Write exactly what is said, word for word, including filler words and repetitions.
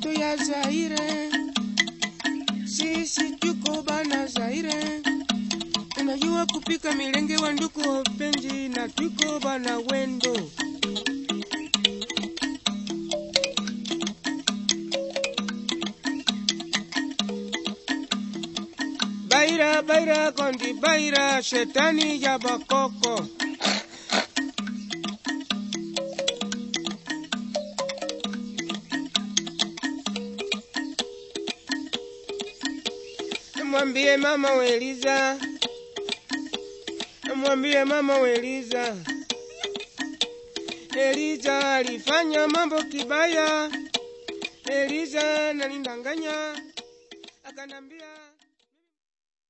watoto ya Zaire, sisi tuko bana Zaire. Unajua kupika milenge wa nduko penji na tuko bana wendo. Baira baira kondi baira shetani ya bakoko. Mwambie mama Weliza, mwambie mama Weliza, Eliza alifanya mambo kibaya, Eliza nalindanganya, akanambia